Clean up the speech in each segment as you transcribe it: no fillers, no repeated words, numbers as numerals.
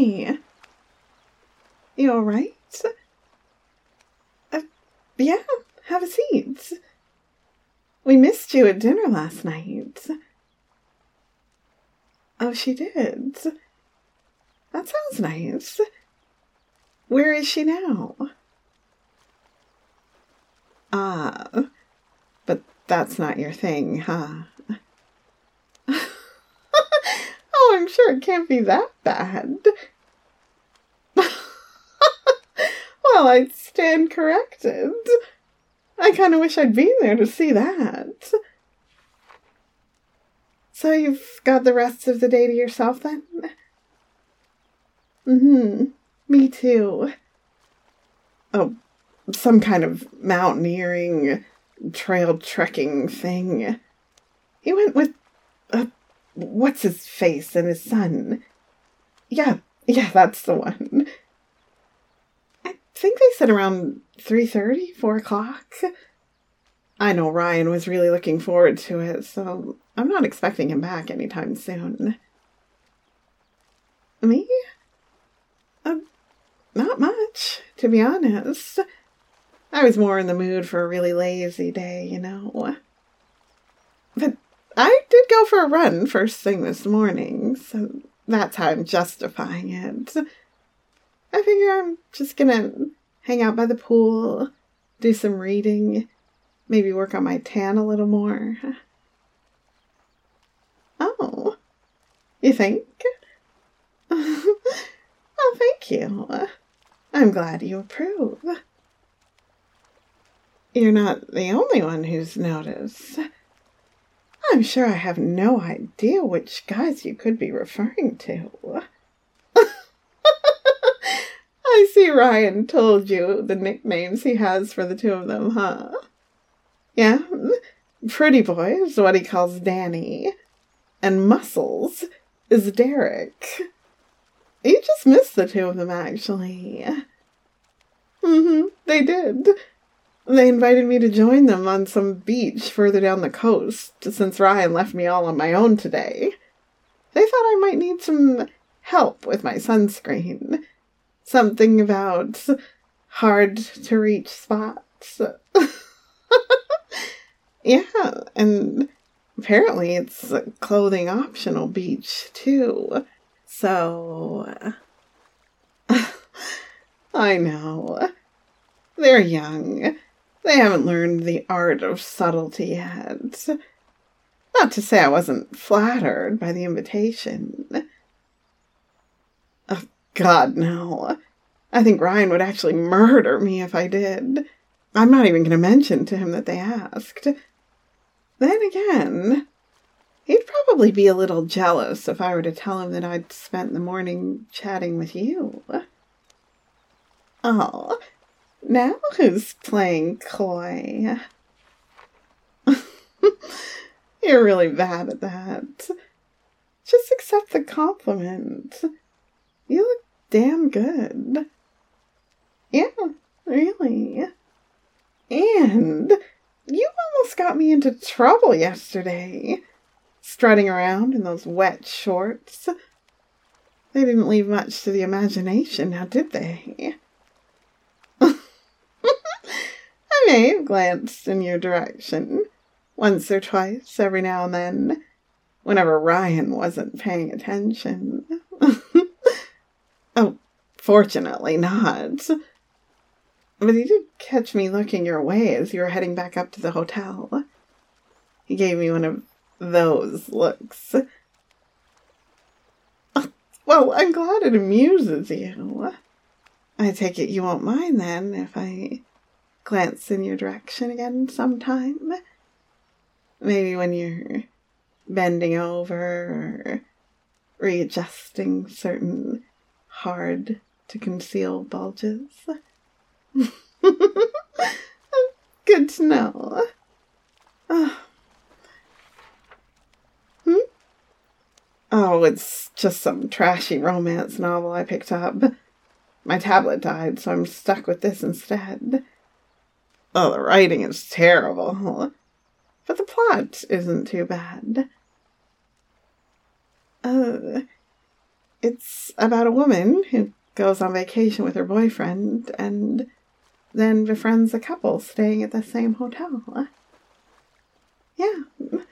Hi. You all right? Yeah, have a seat. We missed you at dinner last night. Oh, she did? That sounds nice. Where is she now? Ah, but that's not your thing, huh? Oh, I'm sure it can't be that bad. Well, I stand corrected. I kind of wish I'd been there to see that. So you've got the rest of the day to yourself, then? Me too. Oh, some kind of mountaineering, trail trekking thing. He went with, what's-his-face and his son. Yeah, that's the one. I think they said around 3:30, 4 o'clock. I know Ryan was really looking forward to it, so I'm not expecting him back anytime soon. Me? Not much, to be honest. I was more in the mood for a really lazy day, you know. But I did go for a run first thing this morning, so that's how I'm justifying it. I figure I'm just gonna hang out by the pool, do some reading, maybe work on my tan a little more. Oh, you think? Oh, thank you. I'm glad you approve. You're not the only one who's noticed. I'm sure I have no idea which guys you could be referring to. I see Ryan told you the nicknames he has for the two of them, huh? Yeah, Pretty Boy is what he calls Danny, and Muscles is Derek. You just missed the two of them, actually. They did. They invited me to join them on some beach further down the coast, since Ryan left me all on my own today. They thought I might need some help with my sunscreen. Something about hard-to-reach spots. Yeah, and apparently it's a clothing optional beach, too. So, I know. They're young. They haven't learned the art of subtlety yet. Not to say I wasn't flattered by the invitation. Oh, God, no. I think Ryan would actually murder me if I did. I'm not even going to mention to him that they asked. Then again, he'd probably be a little jealous if I were to tell him that I'd spent the morning chatting with you. Oh, now who's playing coy? You're really bad at that. Just accept the compliment. You look damn good. Yeah, really. And you almost got me into trouble yesterday, strutting around in those wet shorts. They didn't leave much to the imagination, now did they? I may have glanced in your direction, once or twice, every now and then, whenever Ryan wasn't paying attention. Oh, fortunately not. But he did catch me looking your way as you were heading back up to the hotel. He gave me one of those looks. Oh, well, I'm glad it amuses you. I take it you won't mind, then, if I glance in your direction again sometime? Maybe when you're bending over or readjusting certain hard-to-conceal bulges. Good to know. Oh, it's just some trashy romance novel I picked up. My tablet died, so I'm stuck with this instead. Oh, the writing is terrible, but the plot isn't too bad. It's about a woman who goes on vacation with her boyfriend and then befriends a couple staying at the same hotel. Yeah.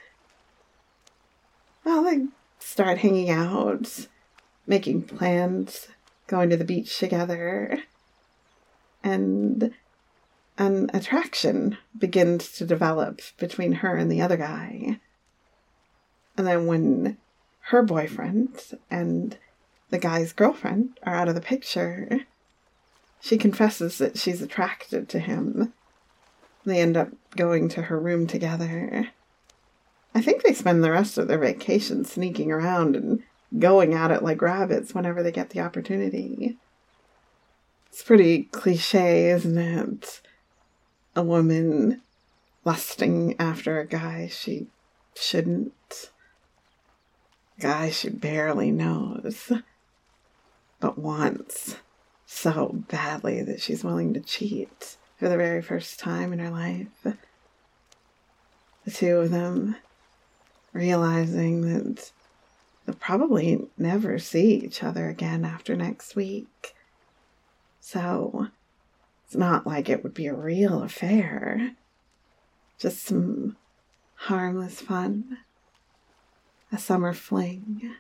Well, they start hanging out, making plans, going to the beach together, and an attraction begins to develop between her and the other guy. And then when her boyfriend and the guy's girlfriend are out of the picture, she confesses that she's attracted to him. They end up going to her room together. I think they spend the rest of their vacation sneaking around and going at it like rabbits whenever they get the opportunity. It's pretty cliche, isn't it? A woman lusting after a guy she shouldn't. A guy she barely knows, but wants so badly that she's willing to cheat for the very first time in her life. The two of them realizing that they'll probably never see each other again after next week. So it's not like it would be a real affair. Just some harmless fun. A summer fling.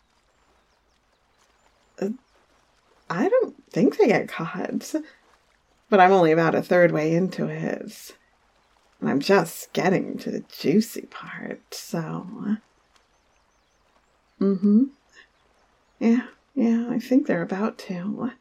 I don't think they get caught, but I'm only about a third way into it. And I'm just getting to the juicy part, so... Yeah, I think they're about to.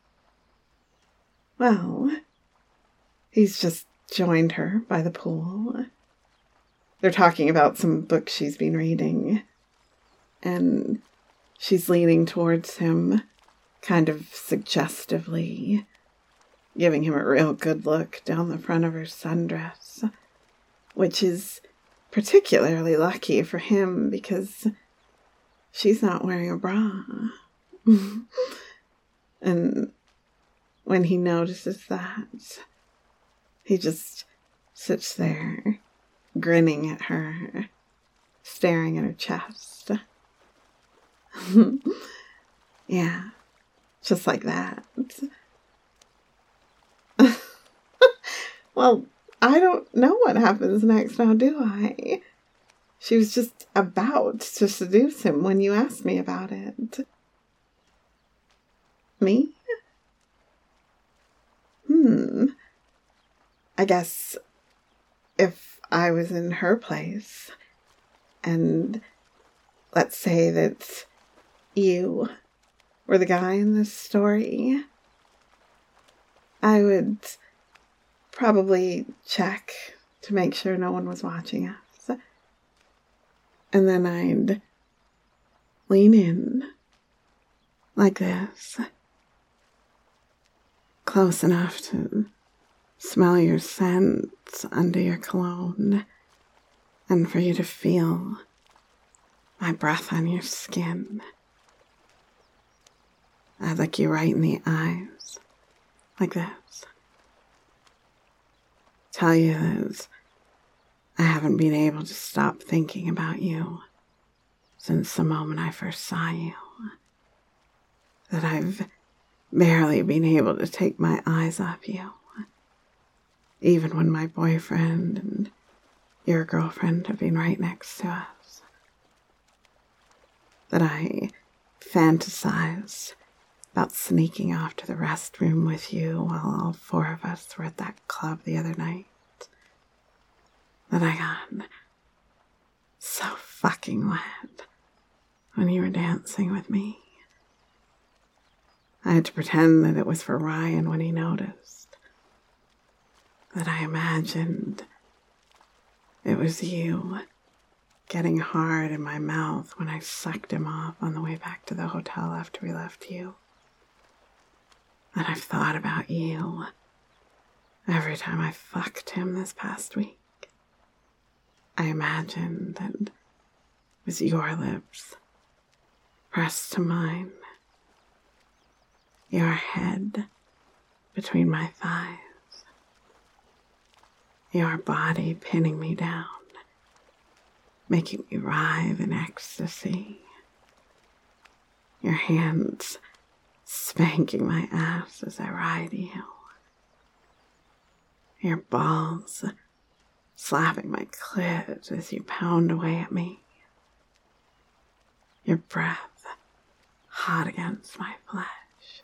Well, he's just joined her by the pool. They're talking about some book she's been reading, and she's leaning towards him, kind of suggestively, giving him a real good look down the front of her sundress, which is particularly lucky for him because she's not wearing a bra. And when he notices that, he just sits there, grinning at her, staring at her chest. Yeah, just like that. Well, I don't know what happens next now, do I? She was just about to seduce him when you asked me about it. Me? I guess if I was in her place, and let's say that you were the guy in this story, I would probably check to make sure no one was watching us. And then I'd lean in like this, close enough to smell your scent under your cologne, and for you to feel my breath on your skin. I'd look you right in the eyes, like this. Tell you that I haven't been able to stop thinking about you since the moment I first saw you. That I've barely been able to take my eyes off you, even when my boyfriend and your girlfriend have been right next to us. That I fantasize about sneaking off to the restroom with you while all four of us were at that club the other night. That I got so fucking wet when you were dancing with me. I had to pretend that it was for Ryan when he noticed. That I imagined it was you getting hard in my mouth when I sucked him off on the way back to the hotel after we left you. That I've thought about you every time I fucked him this past week. I imagined that it was your lips pressed to mine, your head between my thighs, your body pinning me down, making me writhe in ecstasy. Your hands spanking my ass as I ride you. Your balls slapping my clit as you pound away at me. Your breath hot against my flesh.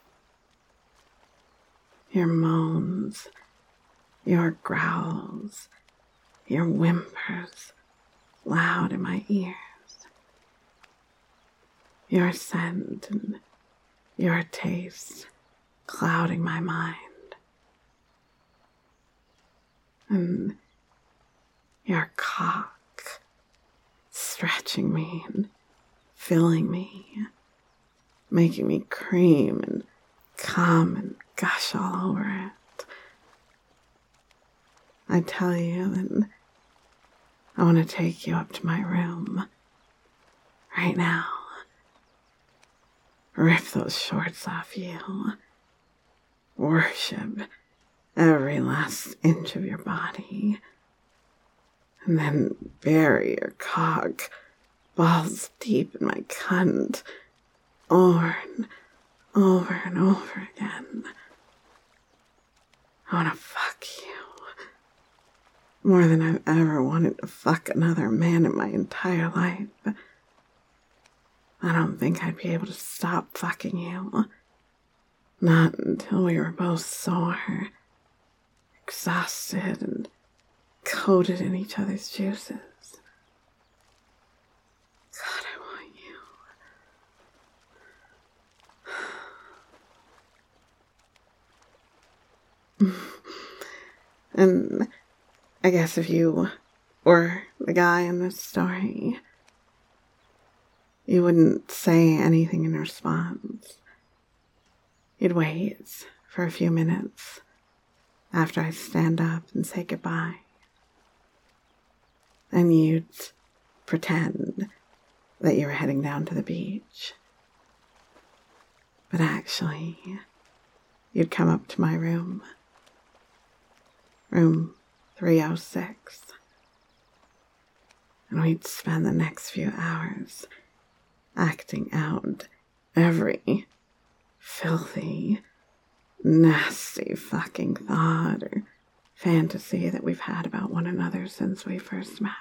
Your moans, your growls, your whimpers loud in my ears. Your scent and your taste clouding my mind. And your cock stretching me and filling me, making me cream and come and gush all over it. I tell you that I want to take you up to my room right now. Rip those shorts off you. Worship every last inch of your body. And then bury your cock balls deep in my cunt over and over and over again. I want to fuck you more than I've ever wanted to fuck another man in my entire life. I don't think I'd be able to stop fucking you. Not until we were both sore, exhausted, and coated in each other's juices. God, I want you. And I guess if you were the guy in this story, you wouldn't say anything in response. You'd wait for a few minutes after I stand up and say goodbye. And you'd pretend that you were heading down to the beach. But actually, you'd come up to my room. Room 306. And we'd spend the next few hours acting out every filthy, nasty fucking thought or fantasy that we've had about one another since we first met.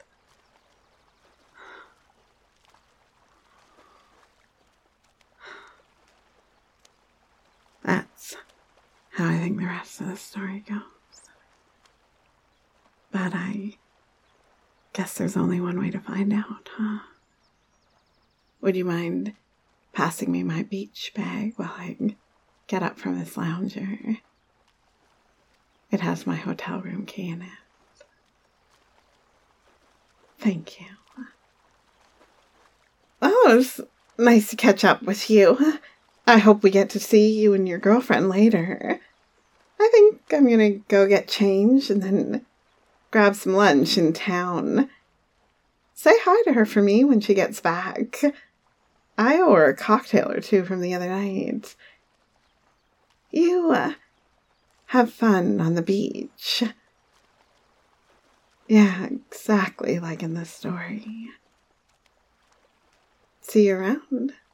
That's how I think the rest of the story goes. But I guess there's only one way to find out, huh? Would you mind passing me my beach bag while I get up from this lounger? It has my hotel room key in it. Thank you. Oh, it's nice to catch up with you. I hope we get to see you and your girlfriend later. I think I'm gonna go get changed and then grab some lunch in town. Say hi to her for me when she gets back. I owe her a cocktail or two from the other night. You, have fun on the beach. Yeah, exactly like in the story. See you around.